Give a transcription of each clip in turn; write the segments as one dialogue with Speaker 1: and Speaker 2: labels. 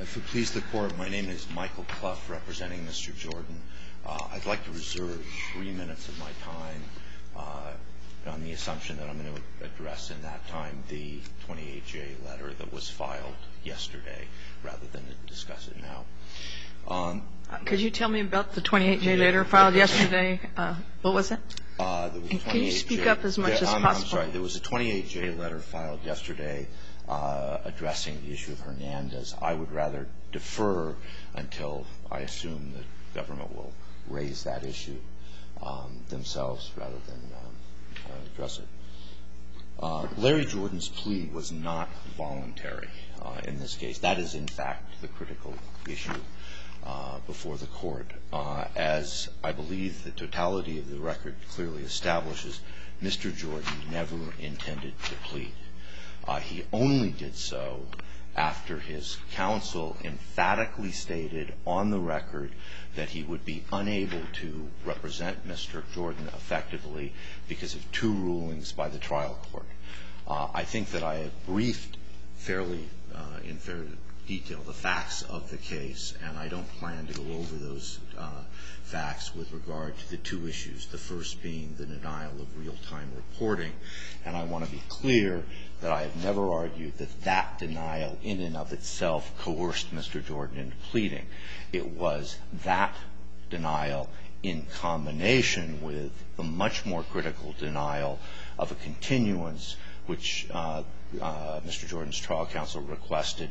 Speaker 1: If it please the Court, my name is Michael Clough, representing Mr. Jordan. I'd like to reserve 3 minutes of my time on the assumption that I'm going to address in that time the 28J letter that was filed yesterday, rather than to discuss it now.
Speaker 2: Could you tell me about the 28J letter filed yesterday? What was it? Can you speak up as much as possible?
Speaker 1: I'm sorry. There was a 28J letter filed yesterday addressing the issue of Hernandez. I would rather defer until I assume the government will raise that issue themselves rather than address it. Larry Jordan's plea was not voluntary in this case. That is, in fact, the critical issue before the Court. As I believe the totality of the record clearly establishes, Mr. Jordan never intended to plead. He only did so after his counsel emphatically stated on the record that he would be unable to represent Mr. Jordan effectively because of 2 rulings by the trial court. I think that I have briefed fairly in fair detail the facts of the case, and I don't plan to go over those facts with regard to the 2 issues, the first being the denial of real-time reporting. And I want to be clear that I have never argued that that denial in and of itself coerced Mr. Jordan into pleading. It was that denial in combination with the much more critical denial of a continuance, which Mr. Jordan's trial counsel requested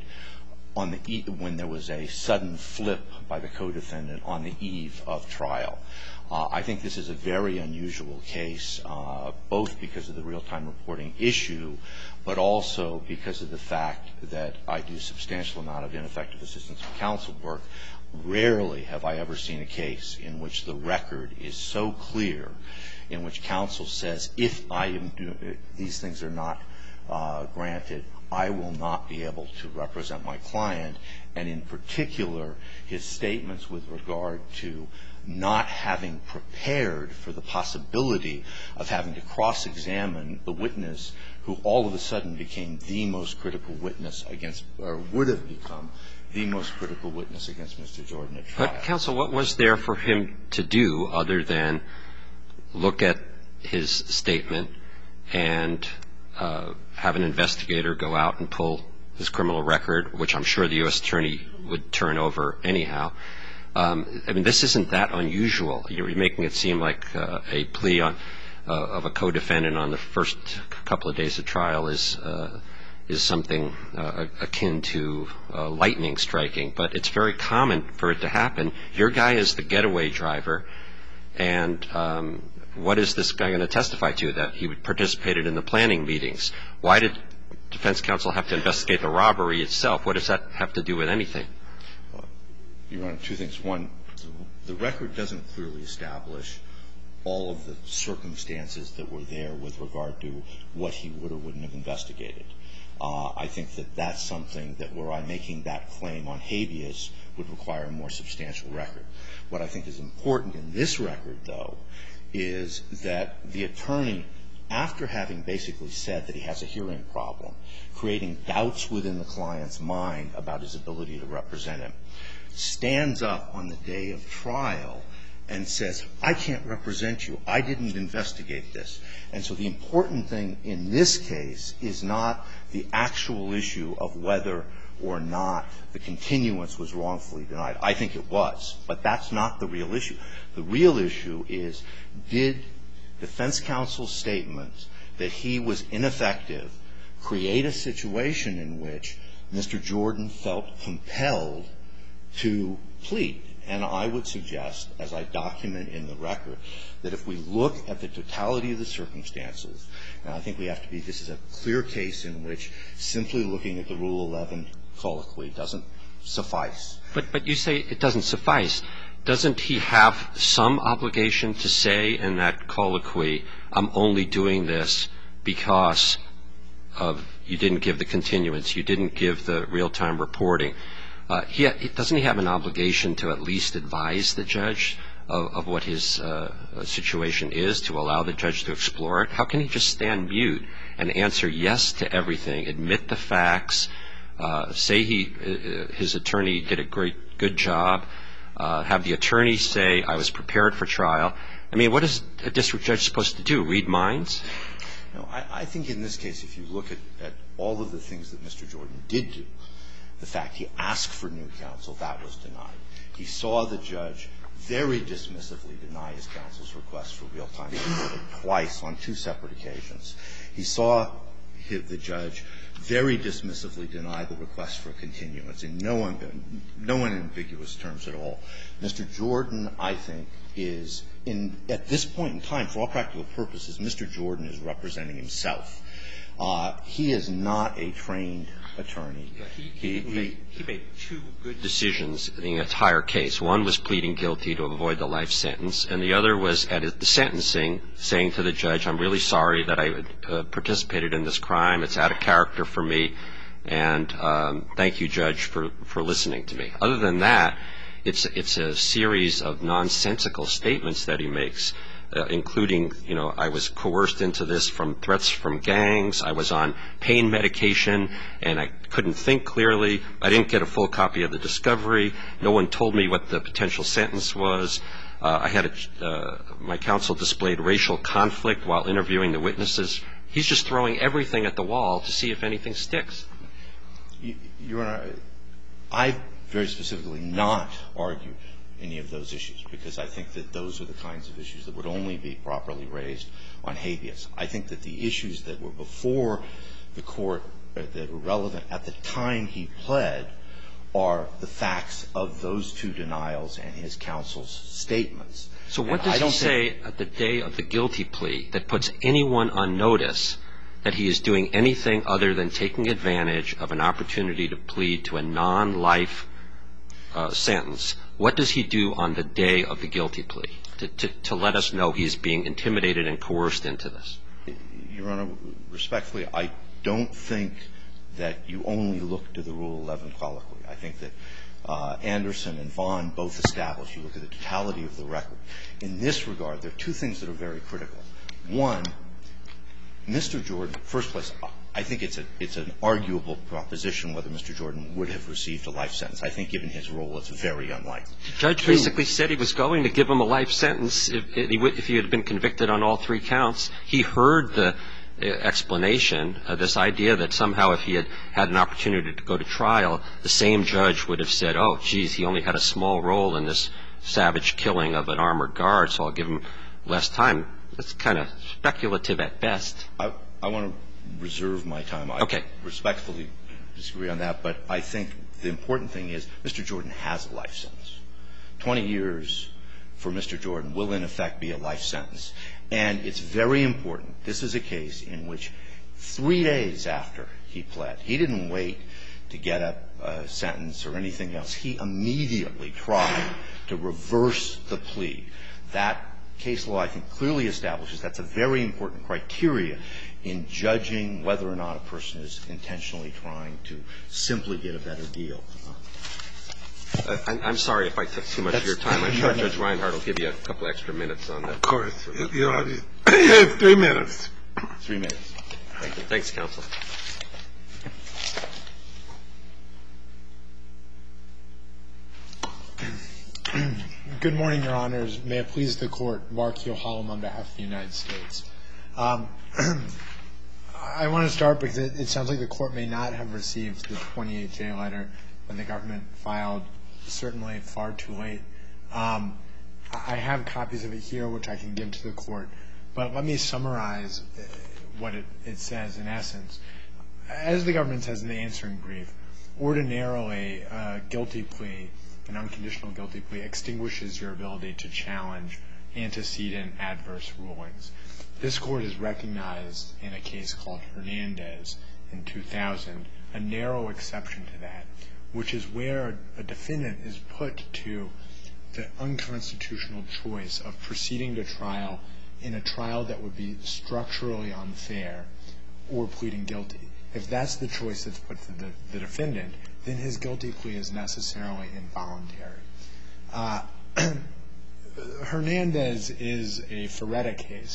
Speaker 1: when there was a sudden flip by the co-defendant on the eve of trial. I think this is a very unusual case, both because of the real-time reporting issue, but also because of the fact that I do a substantial amount of ineffective assistance of counsel work. Rarely have I ever seen a case in which the record is so clear, in which counsel says, if these things are not granted, I will not be able to represent my client, and in particular, his statements with regard to not having prepared for the possibility of having to cross-examine the witness who all of a sudden became the most critical witness against, or would have become the most critical witness against Mr. Jordan at trial.
Speaker 3: But, counsel, what was there for him to do other than look at his statement and have an investigator go out and pull his criminal record, which I'm sure the U.S. attorney would turn over anyhow? I mean, this isn't that unusual. You're making it seem like a plea of a co-defendant on the first couple of days of trial is something akin to lightning striking. But it's very common for it to happen. Your guy is the getaway driver, and what is this guy going to testify to? That he participated in the planning meetings. Why did defense counsel have to investigate the robbery itself? What does that have to do with anything?
Speaker 1: Your Honor, 2 things. One, the record doesn't clearly establish all of the circumstances that were there with regard to what he would or wouldn't have investigated. I think that that's something that were I making that claim on habeas would require a more substantial record. What I think is important in this record, though, is that the attorney, after having basically said that he has a hearing problem, creating doubts within the client's mind about his ability to represent him, stands up on the day of trial and says, I can't represent you. I didn't investigate this. And so the important thing in this case is not the actual issue of whether or not the continuance was wrongfully denied. I think it was. But that's not the real issue. The real issue is, did defense counsel's statement that he was ineffective create a situation in which Mr. Jordan felt compelled to plead? And I would suggest, as I document in the record, that if we look at the totality of the circumstances, and I think we have to be, this is a clear case in which simply looking at the Rule 11 colloquy doesn't suffice.
Speaker 3: But you say it doesn't suffice. Doesn't he have some obligation to say in that colloquy, I'm only doing this because of you didn't give the continuance, you didn't give the real-time reporting? Doesn't he have an obligation to at least advise the judge of what his situation is, to allow the judge to explore it? How can he just stand mute and answer yes to everything, admit the facts, say his attorney did a good job, have the attorney say, I was prepared for trial. I mean, what is a district judge supposed to do, read minds?
Speaker 1: No, I think in this case, if you look at all of the things that Mr. Jordan did do, the fact he asked for new counsel, that was denied. He saw the judge very dismissively deny his counsel's request for real-time recording twice on 2 separate occasions. He saw the judge very dismissively deny the request for continuance in no unambiguous terms at all. Mr. Jordan, I think, is at this point in time, for all practical purposes, Mr. Jordan is representing himself. He is not a trained attorney.
Speaker 3: He made 2 good decisions in the entire case. One was pleading guilty to avoid the life sentence, and the other was at the sentencing saying to the judge, I'm really sorry that I participated in this crime. It's out of character for me, and thank you, Judge, for listening to me. Other than that, it's a series of nonsensical statements that he makes, including, I was coerced into this from threats from gangs. I was on pain medication, and I couldn't think clearly. I didn't get a full copy of the discovery. No one told me what the potential sentence was. My counsel displayed racial conflict while interviewing the witnesses. He's just throwing everything at the wall to see if anything sticks.
Speaker 1: Your Honor, I very specifically not argued any of those issues, because I think that those are the kinds of issues that would only be properly raised on habeas. I think that the issues that were before the Court that were relevant at the time he pled are the facts of those 2 denials and his counsel's statements.
Speaker 3: So what does he say at the day of the guilty plea that puts anyone on notice that he is doing anything other than taking advantage of an opportunity to plead to a non-life sentence? What does he do on the day of the guilty plea to let us know he's being intimidated and coerced into this?
Speaker 1: Your Honor, respectfully, I don't think that you only look to the Rule 11 colloquy. I think that Anderson and Vaughn both established, you look at the totality of the record. In this regard, there are 2 things that are very critical. One, Mr. Jordan, first place, I think it's an arguable proposition whether Mr. Jordan would have received a life sentence. I think given his role, it's very unlikely.
Speaker 3: The judge basically said he was going to give him a life sentence if he had been convicted on all 3 counts. He heard the explanation, this idea that somehow if he had had an opportunity to go to trial, the same judge would have said, oh, geez, he only had a small role in this savage killing of an armored guard, so I'll give him less time. That's kind of speculative at best.
Speaker 1: I want to reserve my time.
Speaker 3: Okay.
Speaker 1: I respectfully disagree on that, but I think the important thing is Mr. Jordan has a life sentence. 20 years for Mr. Jordan will, in effect, be a life sentence. And it's very important. This is a case in which 3 days after he pled, he didn't wait to get a sentence or anything else. He immediately tried to reverse the plea. That case law, I think, clearly establishes that's a very important criteria in judging whether or not a person is intentionally trying to simply get a better deal.
Speaker 3: I'm sorry if I took too much of your time. I'm sure Judge Reinhart will give you a couple extra minutes on that.
Speaker 4: Of course. You have 3 minutes.
Speaker 1: 3 minutes. Thank you.
Speaker 3: Thanks, counsel.
Speaker 5: Good morning, Your Honors. May it please the Court, Mark Yohalam on behalf of the United States. I want to start because it sounds like the Court may not have received the 28J letter when the government filed, certainly far too late. I have copies of it here, which I can give to the Court. But let me summarize what it says in essence. As the government says in the answering brief, ordinarily a guilty plea, an unconditional guilty plea, extinguishes your ability to challenge antecedent adverse rulings. This Court has recognized in a case called Hernandez in 2000 a narrow exception to that, which is where a defendant is put to the unconstitutional choice of proceeding to trial in a trial that would be structurally unfair or pleading guilty. If that's the choice that's put to the defendant, then his guilty plea is necessarily involuntary. Hernandez is a Ferretta case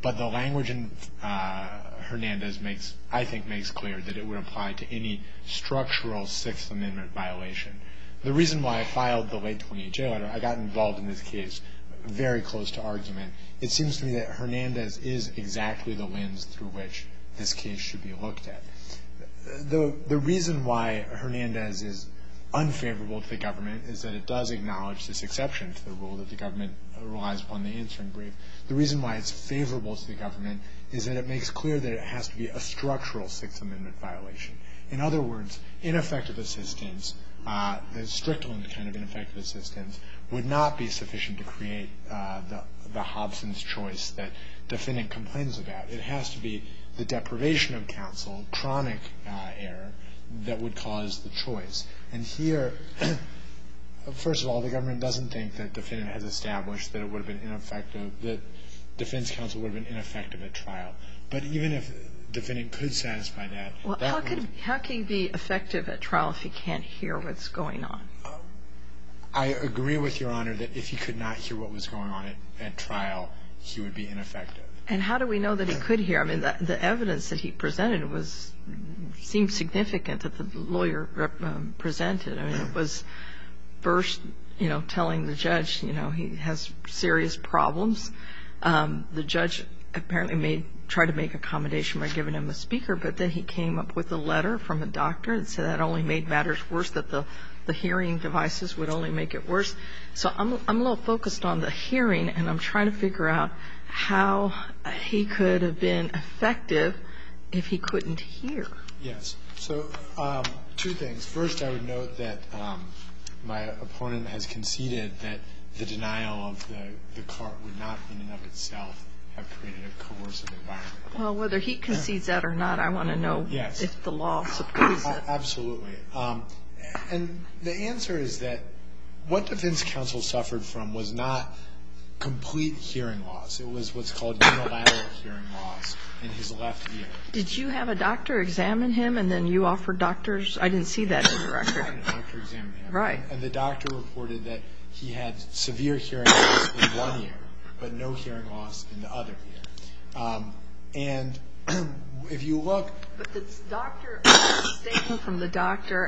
Speaker 5: But the language in Hernandez makes clear that it would apply to any structural Sixth Amendment violation. The reason why I filed the late 28J letter, I got involved in this case very close to argument. It seems to me that Hernandez is exactly the lens through which this case should be looked at. The reason why Hernandez is unfavorable to the government is that it does acknowledge this exception to the rule that the government relies upon the answering brief. The reason why it's favorable to the government is that it makes clear that it has to be a structural Sixth Amendment violation. In other words, ineffective assistance, the Strickland kind of ineffective assistance, would not be sufficient to create the Hobson's choice that defendant complains about. It has to be the deprivation of counsel, chronic error, that would cause the choice. And here, first of all, the government doesn't think that defendant has established that it would have been ineffective, that defense counsel would have been ineffective at trial. But even if defendant could satisfy that,
Speaker 2: well, how can he be effective at trial if he can't hear what's going on?
Speaker 5: I agree with Your Honor that if he could not hear what was going on at trial, he would be ineffective.
Speaker 2: And how do we know that he could hear? I mean, the evidence that he presented seemed significant that the lawyer presented. I mean, it was first, telling the judge, he has serious problems. The judge apparently tried to make accommodation by giving him a speaker, but then he came up with a letter from a doctor that said that only made matters worse, that the hearing devices would only make it worse. So I'm a little focused on the hearing, and I'm trying to figure out how he could have been effective if he couldn't hear.
Speaker 5: Yes. So two things. First, I would note that my opponent has conceded that the denial of the cart would not in and of itself have created a coercive environment.
Speaker 2: Well, whether he concedes that or not, I want to know if the law supports it.
Speaker 5: Absolutely. And the answer is that what defense counsel suffered from was not complete hearing loss. It was what's called unilateral hearing loss in his left ear.
Speaker 2: Did you have a doctor examine him, and then you offered doctors? I didn't see that in the record.
Speaker 5: I had a doctor examine him.
Speaker 2: Right.
Speaker 5: And the doctor reported that he had severe hearing loss in one ear, but no hearing loss in the other ear. And if you look...
Speaker 2: But the statement from the doctor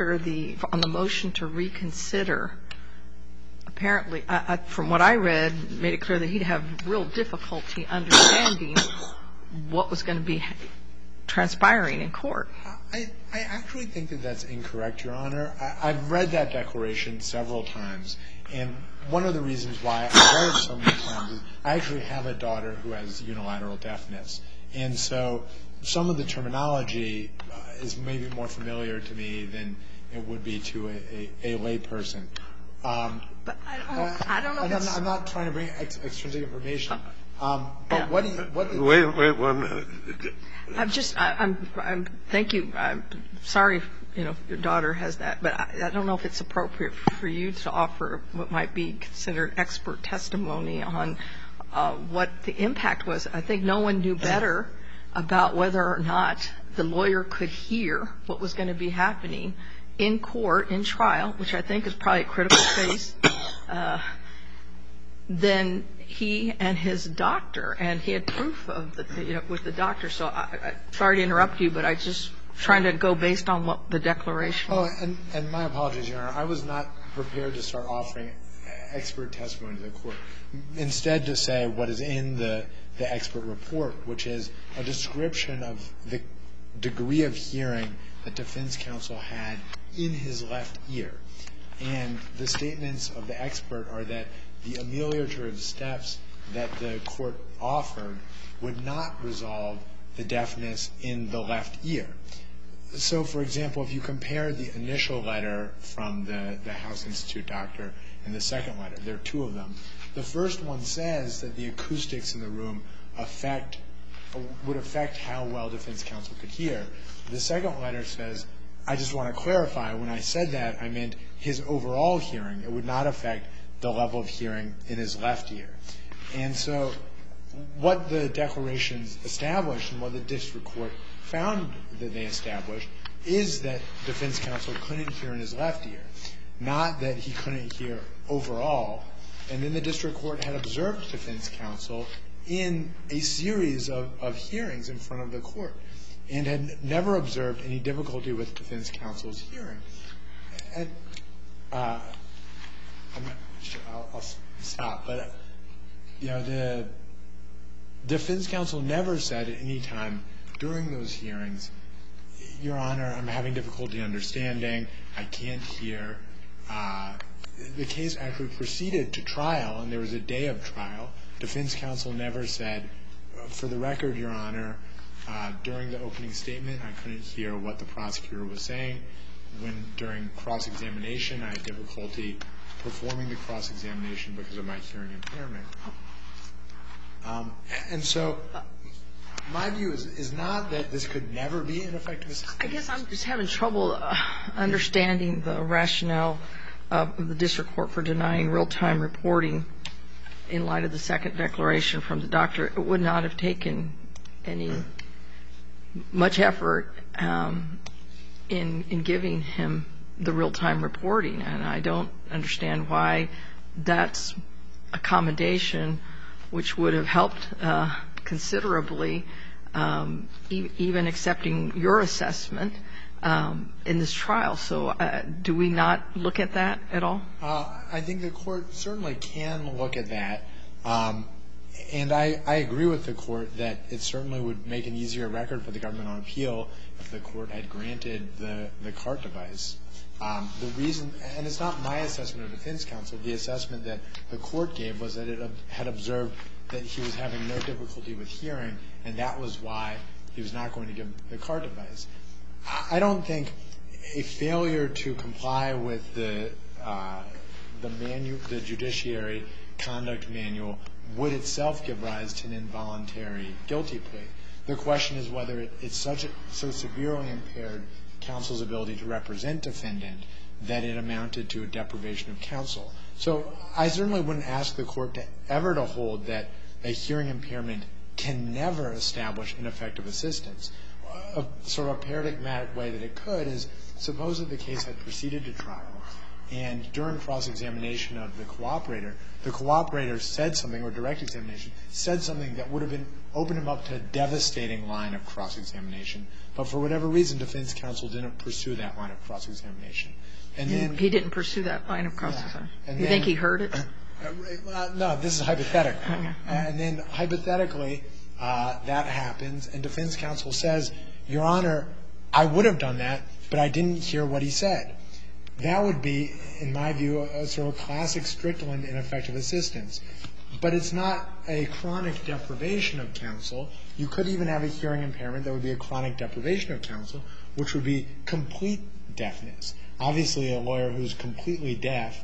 Speaker 2: on the motion to reconsider, apparently, from what I read, made it clear that he'd have real difficulty understanding what was going to be transpiring in court.
Speaker 5: I actually think that that's incorrect, Your Honor. I've read that declaration several times, and one of the reasons why I've read it so many times is I actually have a daughter who has unilateral deafness. And so some of the terminology is maybe more familiar to me than it would be to a lay person.
Speaker 2: But I don't know if it's...
Speaker 5: I'm not trying to bring extrinsic information. But what do you...
Speaker 4: Wait 1 minute.
Speaker 2: Thank you. I'm sorry if your daughter has that, but I don't know if it's appropriate for you to offer what might be considered expert testimony on what the impact was. I think no one knew better about whether or not the lawyer could hear what was going to be happening in court, in trial, which I think is probably a critical phase, than he and his doctor. And he had proof of with the doctor. So I'm sorry to interrupt you, but I just trying to go based on what the declaration was.
Speaker 5: Oh, and my apologies, Your Honor. I was not prepared to start offering expert testimony to the court. Instead, to say what is in the expert report, which is a description of the degree of hearing that defense counsel had in his left ear. And the statements of the expert are that the ameliorative steps that the court offered would not resolve the deafness in the left ear. So, for example, if you compare the initial letter from the House Institute doctor and the second letter, there are two of them. The first one says that the acoustics in the room would affect how well defense counsel could hear. The second letter says, I just want to clarify, when I said that, I meant his overall hearing. It would not affect the level of hearing in his left ear. And so what the declarations established and what the district court found that they established is that defense counsel couldn't hear in his left ear, not that he couldn't hear overall. And then the district court had observed defense counsel in a series of hearings in front of the court and had never observed any difficulty with defense counsel's hearing. And I'm not sure, I'll stop, but the defense counsel never said at any time during those hearings, Your Honor, I'm having difficulty understanding, I can't hear. The case actually proceeded to trial, and there was a day of trial. Defense counsel never said, for the record, Your Honor, during the opening statement, I couldn't hear what the prosecutor was saying. During cross-examination, I had difficulty performing the cross-examination because of my hearing impairment. And so my view is not that this could never be ineffective assistance.
Speaker 2: I guess I'm just having trouble understanding the rationale of the district court for denying real-time reporting in light of the second declaration from the doctor. It would not have taken much effort in giving him the real-time reporting, and I don't understand why that's accommodation which would have helped considerably, even accepting your assessment in this trial. So do we not look at that at all?
Speaker 5: I think the court certainly can look at that. And I agree with the court that it certainly would make an easier record for the government on appeal if the court had granted the CART device. The reason, and it's not my assessment of defense counsel, the assessment that the court gave was that it had observed that he was having no difficulty with hearing, and that was why he was not going to give the CART device. I don't think a failure to comply with the judiciary conduct manual would itself give rise to an involuntary guilty plea. The question is whether it's so severely impaired counsel's ability to represent defendant that it amounted to a deprivation of counsel. So I certainly wouldn't ask the court ever to hold that a hearing impairment can never establish ineffective assistance. A sort of a paradigmatic way that it could is suppose that the case had proceeded to trial, and during cross-examination of the cooperator said something, or direct examination, said something that would have opened him up to a devastating line of cross-examination. But for whatever reason, defense counsel didn't pursue that line of cross-examination. And then
Speaker 2: he didn't pursue that line of cross-examination?
Speaker 5: Yeah.
Speaker 2: You think he heard it?
Speaker 5: No, this is hypothetical.
Speaker 2: Okay.
Speaker 5: And then hypothetically, that happens, and defense counsel says, Your Honor, I would have done that, but I didn't hear what he said. That would be, in my view, a sort of classic Strickland ineffective assistance. But it's not a chronic deprivation of counsel. You could even have a hearing impairment that would be a chronic deprivation of counsel, which would be complete deafness. Obviously, a lawyer who's completely deaf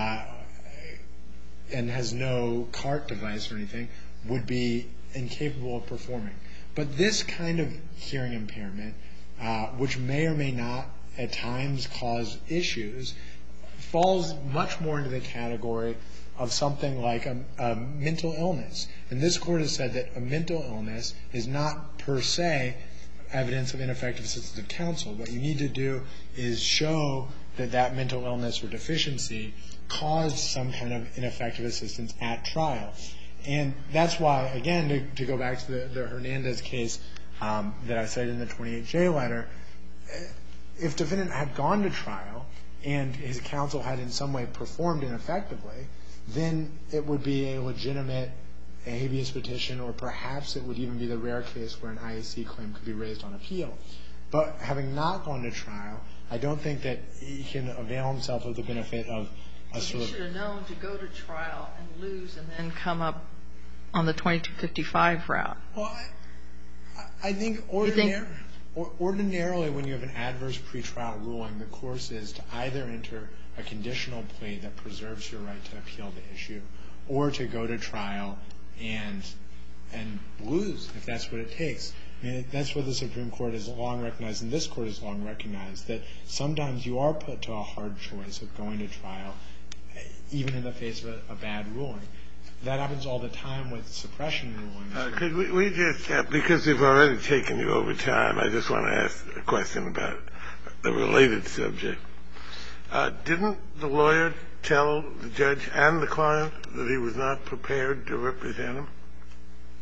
Speaker 5: and has no CART device or anything would be incapable of performing. But this kind of hearing impairment, which may or may not at times cause issues, falls much more into the category of something like a mental illness. And this Court has said that a mental illness is not per se evidence of ineffective assistance of counsel. What you need to do is show that that mental illness or deficiency caused some kind of ineffective assistance at trial. And that's why, again, to go back to the Hernandez case that I cited in the 28J letter, if defendant had gone to trial and his counsel had in some way performed ineffectively, then it would be a legitimate habeas petition, or perhaps it would even be the rare case where an IAC claim could be raised on appeal. But having not gone to trial, I don't think that he can avail himself of the benefit of a sort of...
Speaker 2: He should have known to go to trial and lose and then come up on the 2255 route.
Speaker 5: Well, I think ordinarily when you have an adverse pretrial ruling, the course is to either enter a conditional plea that preserves your right to appeal the issue, or to go to trial and lose, if that's what it takes. I mean, that's what the Supreme Court has long recognized, and this Court has long recognized, that sometimes you are put to a hard choice of going to trial, even in the face of a bad ruling. That happens all the time with suppression rulings.
Speaker 4: Could we just, because we've already taken you over time, I just want to ask a question about the related subject. Didn't the lawyer tell the judge and the client that he was not prepared to represent him?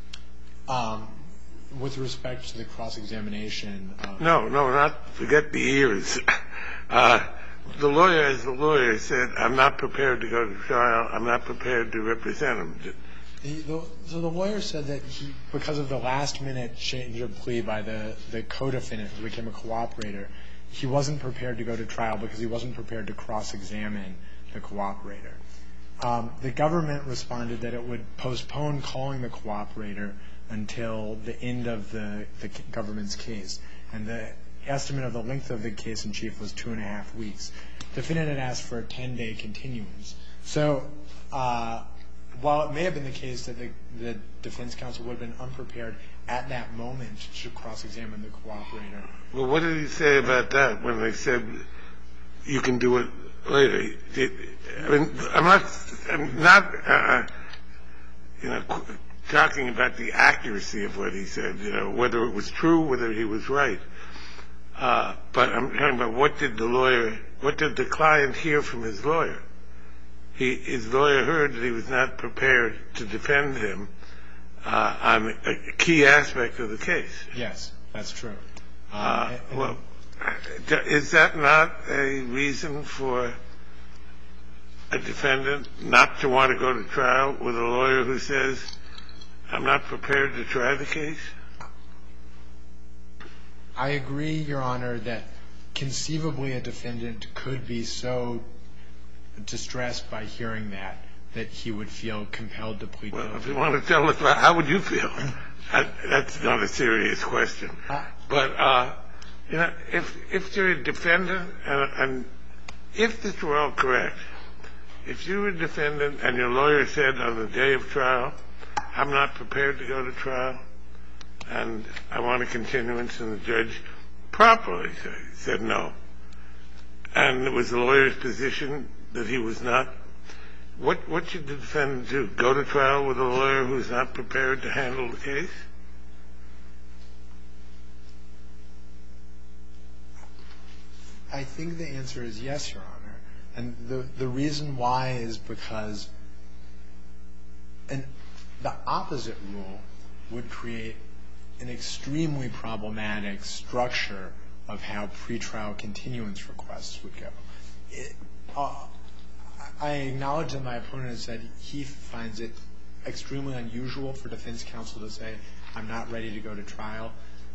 Speaker 5: With respect to the cross-examination.
Speaker 4: No, not forget the ears. The lawyer, as the lawyer said, I'm not prepared to go to trial. I'm not prepared to represent him.
Speaker 5: So the lawyer said that because of the last-minute change of plea by the co-defendant who became a cooperator, he wasn't prepared to go to trial because he wasn't prepared to cross-examine the cooperator. The government responded that it would postpone calling the cooperator until the end of the government's case. And the estimate of the length of the case in chief was 2.5 weeks. The defendant had asked for a 10-day continuance. So while it may have been the case that the defense counsel would have been unprepared at that moment to cross-examine the cooperator.
Speaker 4: Well, what did he say about that when they said you can do it later? I mean, I'm not talking about the accuracy of what he said, whether it was true, whether he was right. But I'm talking about what did the client hear from his lawyer? His lawyer heard that he was not prepared to defend him on a key aspect of the case.
Speaker 5: Yes, that's true.
Speaker 4: Well, is that not a reason for a defendant not to want to go to trial with a lawyer who says, I'm not prepared to try the case?
Speaker 5: I agree, Your Honor, that conceivably a defendant could be so distressed by hearing that he would feel compelled to plead guilty.
Speaker 4: Well, if you want to tell us, how would you feel? That's not a serious question. But, if you're a defendant, and if this were all correct, if you were a defendant and your lawyer said on the day of trial, I'm not prepared to go to trial, and I want a continuance, and the judge properly said no, and it was the lawyer's position that he was not, what should the defendant do? Go to trial with a lawyer who's not prepared to handle the case?
Speaker 5: I think the answer is yes, Your Honor. And the reason why is because the opposite rule would create an extremely problematic structure of how pretrial continuance requests would go. I acknowledge that my opponent has said he finds it extremely unusual for defense counsel to say, I'm not ready to go to trial.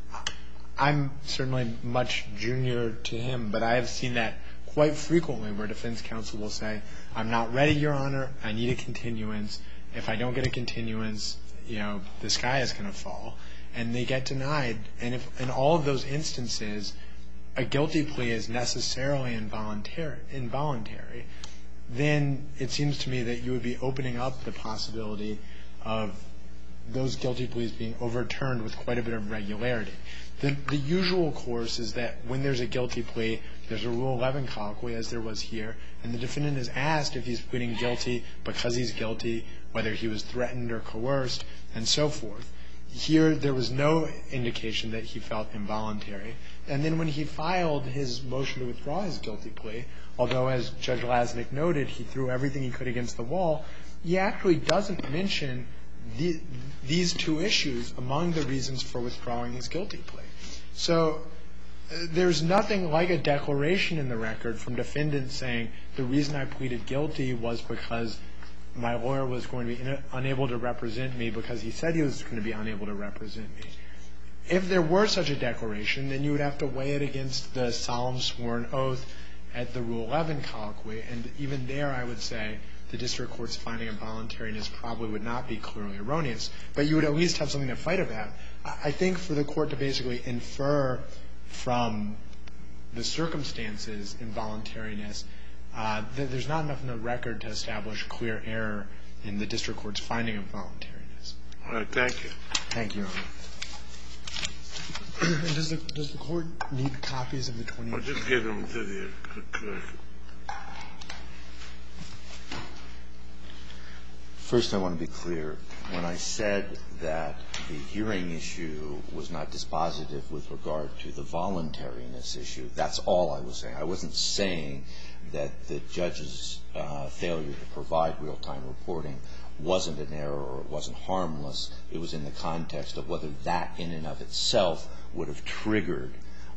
Speaker 5: I'm certainly much junior to him, but I have seen that quite frequently where defense counsel will say, I'm not ready, Your Honor, I need a continuance. If I don't get a continuance, the sky is going to fall. And they get denied. And if in all of those instances, a guilty plea is necessarily involuntary, then it seems to me that you would be opening up the possibility of those guilty pleas being overturned with quite a bit of regularity. The usual course is that when there's a guilty plea, there's a Rule 11 colloquy, as there was here, and the defendant is asked if he's pleading guilty because he's guilty, whether he was threatened or coerced, and so forth. Here, there was no indication that he felt involuntary. And then when he filed his motion to withdraw his guilty plea, although, as Judge Lasnik noted, he threw everything he could against the wall, he actually doesn't mention these two issues among the reasons for withdrawing his guilty plea. So there's nothing like a declaration in the record from defendants saying the reason I pleaded guilty was because my lawyer was going to be unable to represent me because he said he was going to be unable to represent me. If there were such a declaration, then you would have to weigh it against the solemn sworn oath at the Rule 11 colloquy, and even there I would say the district court's finding of voluntariness probably would not be clearly erroneous, but you would at least have something to fight about. I think for the court to basically infer from the circumstances in voluntariness, there's not enough in the record to establish clear error in the district court's finding of voluntariness.
Speaker 4: All right, thank you.
Speaker 5: Thank you, Your Honor. Does the court need copies of the 20?
Speaker 4: I'll just give them to the clerk.
Speaker 1: First, I want to be clear. When I said that the hearing issue was not dispositive with regard to the voluntariness issue, that's all I was saying. I wasn't saying that the judge's failure to provide real-time reporting wasn't an error or it wasn't harmless. It was in the context of whether that in and of itself would have triggered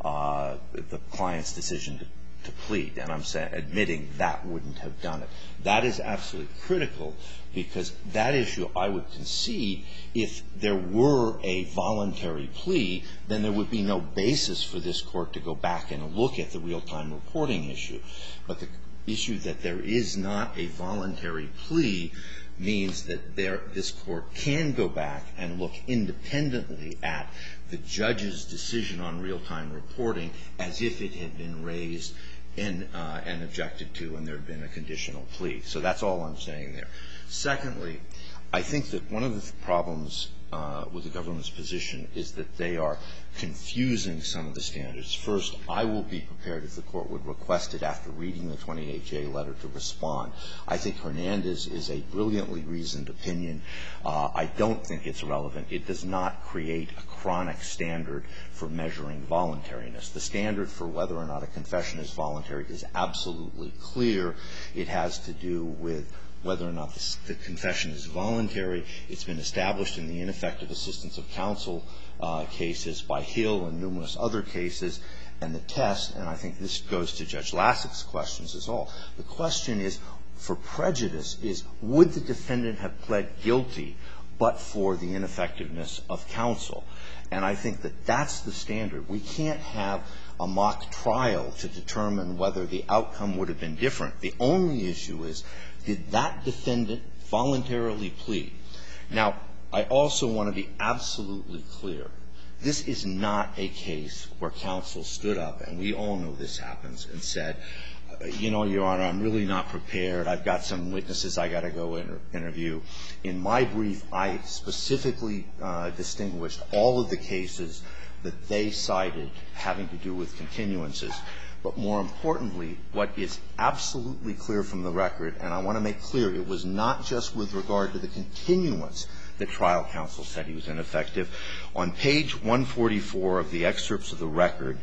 Speaker 1: the client's decision to plead. And I'm admitting that wouldn't have done it. That is absolutely critical because that issue, I would concede, if there were a voluntary plea, then there would be no basis for this Court to go back and look at the real-time reporting issue. But the issue that there is not a voluntary plea means that this Court can go back and look independently at the judge's decision on real-time reporting as if it had been raised and objected to and there had been a conditional plea. So that's all I'm saying there. Secondly, I think that one of the problems with the government's position is that they are confusing some of the standards. First, I will be prepared if the Court would request it after reading the 28J letter to respond. I think Hernandez is a brilliantly reasoned opinion. I don't think it's relevant. It does not create a chronic standard for measuring voluntariness. The standard for whether or not a confession is voluntary is absolutely clear. It has to do with whether or not the confession is voluntary. It's been established in the ineffective assistance of counsel cases by Hill and numerous other cases. And the test, and I think this goes to Judge Lassik's questions as well, the question is, for prejudice, is would the defendant have pled guilty but for the ineffectiveness of counsel? And I think that that's the standard. We can't have a mock trial to determine whether the outcome would have been different. The only issue is, did that defendant voluntarily plead? Now, I also want to be absolutely clear. This is not a case where counsel stood up, and we all know this happens, and said, you know, Your Honor, I'm really not prepared. I've got some witnesses I got to go interview. In my brief, I specifically distinguished all of the cases that they cited having to do with continuances. But more importantly, what is absolutely clear from the record, and I want to make clear, it was not just with regard to the continuance that trial counsel said he was ineffective. On page 144 of the excerpts of the record,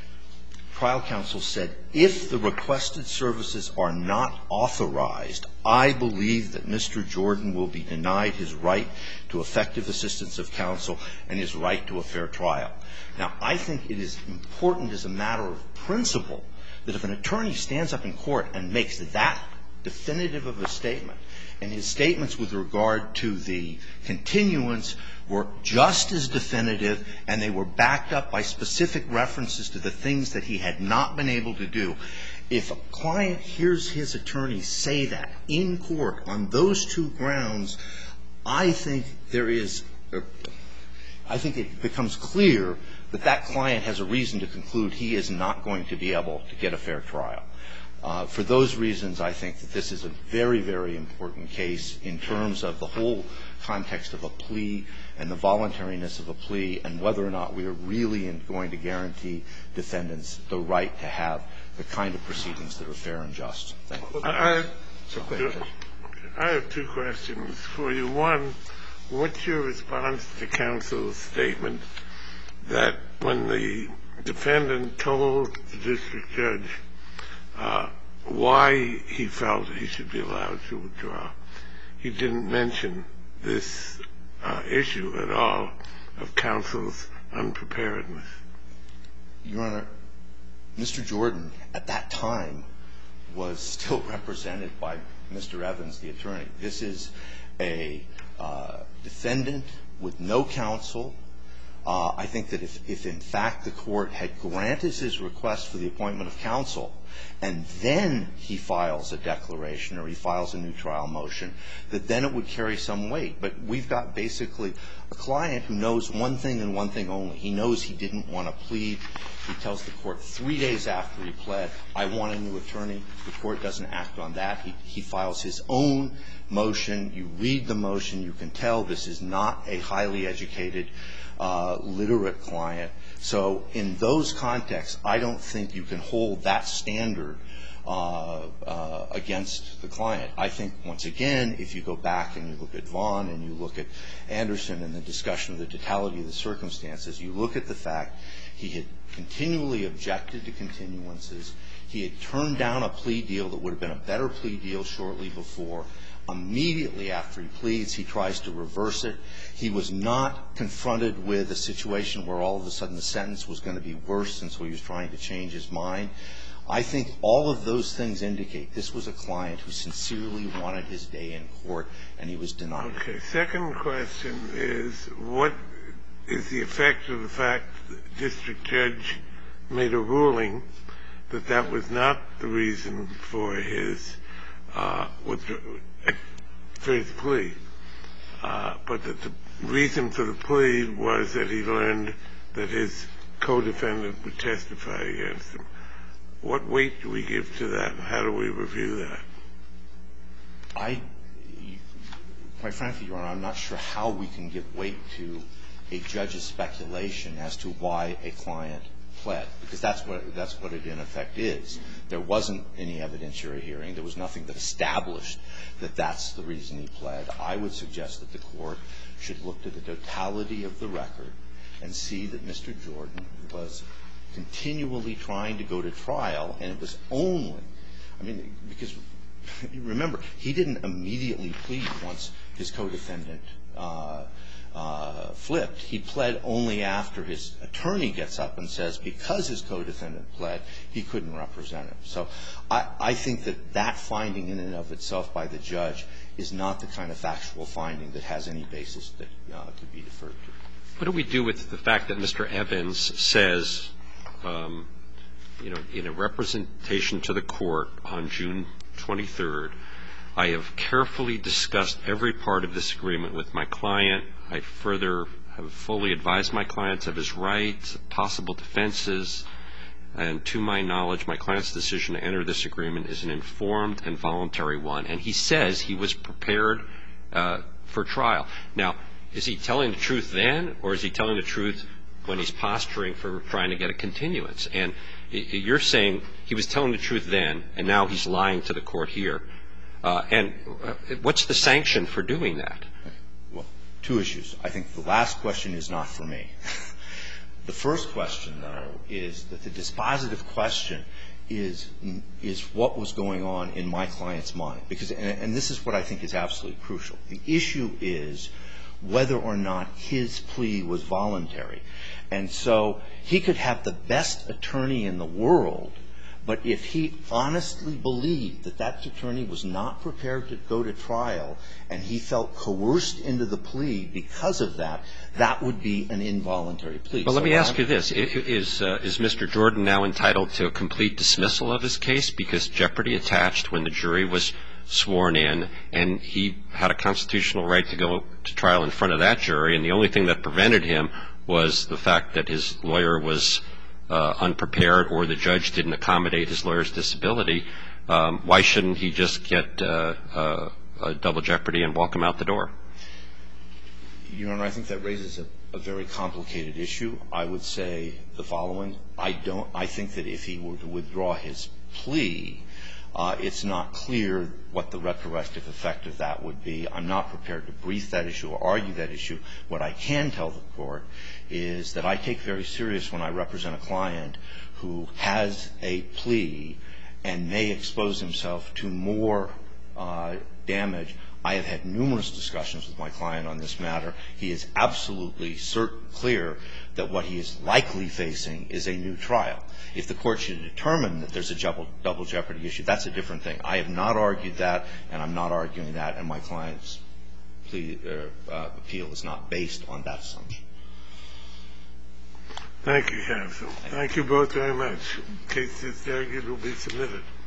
Speaker 1: trial counsel said, if the requested services are not authorized, I believe that Mr. Jordan will be denied his right to effective assistance of counsel and his right to a fair trial. Now, I think it is important as a matter of principle that if an attorney stands up in court and makes that definitive of a statement, and his statements with regard to the continuance were just as definitive and they were backed up by specific references to the things that he had not been able to do, if a client hears his attorney say that in court on those two grounds, I think there is – I think it becomes clear that that client has a reason to conclude he is not going to be able to get a fair trial. For those reasons, I think that this is a very, very important case in terms of the whole context of a plea and the voluntariness of a plea and whether or not we are really going to guarantee defendants the right to have the kind of proceedings that are fair and just. Thank you.
Speaker 4: I have two questions for you. One, what's your response to counsel's statement that when the defendant told the district judge why he felt he should be allowed to withdraw, he didn't mention this issue at all of counsel's unpreparedness?
Speaker 1: Your Honor, Mr. Jordan at that time was still represented by Mr. Evans, the attorney. This is a defendant with no counsel. I think that if in fact the court had granted his request for the appointment of counsel and then he files a declaration or he files a new trial motion, that then it would carry some weight. But we've got basically a client who knows one thing and one thing only. He knows he didn't want to plead. He tells the court 3 days after he pled, I want a new attorney. The court doesn't act on that. He files his own motion. You read the motion. You can tell this is not a highly educated, literate client. So in those contexts, I don't think you can hold that standard against the client. I think, once again, if you go back and you look at Vaughn and you look at Anderson and the discussion of the totality of the circumstances, you look at the fact he had continually objected to continuances. He had turned down a plea deal that would have been a better plea deal shortly before. Immediately after he pleads, he tries to reverse it. He was not confronted with a situation where all of a sudden the sentence was going to be worse, and so he was trying to change his mind. I think all of those things indicate this was a client who sincerely wanted his day in court, and he was denied it.
Speaker 4: Okay. Second question is, what is the effect of the fact that the district judge made a ruling that that was not the reason for his plea, but that the reason for the plea was that he learned that his co-defendant would testify against him? What weight do we give to that, and how do we review that?
Speaker 1: Quite frankly, Your Honor, I'm not sure how we can give weight to a judge's speculation as to why a client pled, because that's what it in effect is. There wasn't any evidentiary hearing. There was nothing that established that that's the reason he pled. I would suggest that the Court should look to the totality of the record and see that Mr. Jordan was continually trying to go to trial, and it was only, because remember, he didn't immediately plead once his co-defendant flipped. He pled only after his attorney gets up and says because his co-defendant pled, he couldn't represent him. So I think that that finding in and of itself by the judge is not the kind of factual finding that has any basis that could be deferred to.
Speaker 3: What do we do with the fact that Mr. Evans says, in a representation to the Court on June 23rd, I have carefully discussed every part of this agreement with my client. I further have fully advised my clients of his rights, possible defenses, and to my knowledge, my client's decision to enter this agreement is an informed and voluntary one. And he says he was prepared for trial. Now, is he telling the truth then, or is he telling the truth when he's posturing for trying to get a continuance? And you're saying he was telling the truth then, and now he's lying to the Court here. And what's the sanction for doing that?
Speaker 1: Well, two issues. I think the last question is not for me. The first question, though, is that the dispositive question is what was going on in my client's mind. Because, and this is what I think is absolutely crucial. The issue is whether or not his plea was voluntary. And so he could have the best attorney in the world, but if he honestly believed that that attorney was not prepared to go to trial and he felt coerced into the plea because of that, that would be an involuntary plea.
Speaker 3: Well, let me ask you this. Is Mr. Jordan now entitled to a complete dismissal of his case because jeopardy attached when the jury was sworn in and he had a constitutional right to go to trial in front of that jury, and the only thing that prevented him was the fact that his lawyer was unprepared or the judge didn't accommodate his lawyer's disability? Why shouldn't he just get a double jeopardy and walk him out the door?
Speaker 1: Your Honor, I think that raises a very complicated issue. I would say the following. I think that if he were to withdraw his plea, it's not clear what the retroactive effect of that would be. I'm not prepared to brief that issue or argue that issue. What I can tell the Court is that I take very serious when I represent a client who has a plea and may expose himself to more damage. I have had numerous discussions with my client on this matter. He is absolutely clear that what he is likely facing is a new trial. If the Court should determine that there's a double jeopardy issue, that's a different thing. I have not argued that, and I'm not arguing that, and my client's appeal is not based on that assumption.
Speaker 4: Thank you, counsel. Thank you both very much. The case is argued will be submitted.